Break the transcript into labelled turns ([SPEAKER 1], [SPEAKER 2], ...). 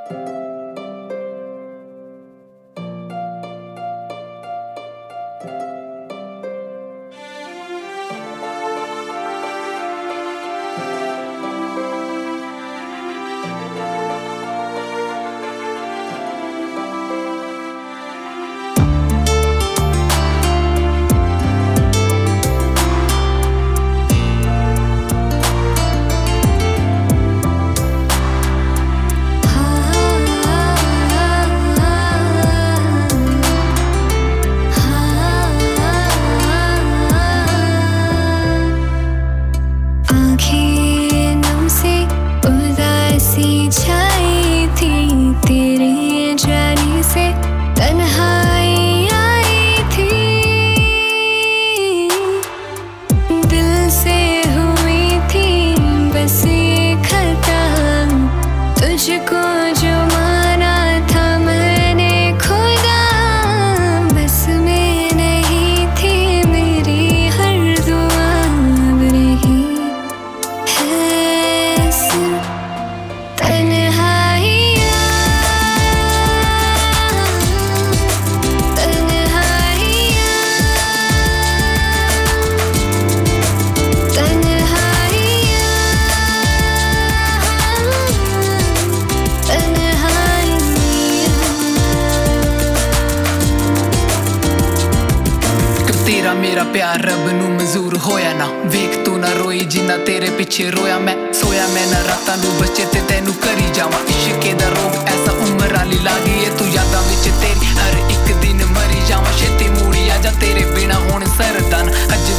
[SPEAKER 1] तुझको जो माना था मैंने खुदा, बस में नहीं थी मेरी हर दुआ, अब रही है सिर्फ तन्हाइयाँ, तन्हाइयाँ,
[SPEAKER 2] तेरा मेरा प्यार रब नू मंजूर होया ना, वेख तू ना रोई जिन्ना तेरे पिछे रोया मैं, सोया मैं ना रातां नू बच्चे ते तेनू करी जावां, इश्के दा रोग ऐसा उम्र आली लागी है, तू यादां विच तेरी हर एक दिन मरी जावां, छेती मूड़ी आ जा तेरे बिना हुण सरदा ना, अज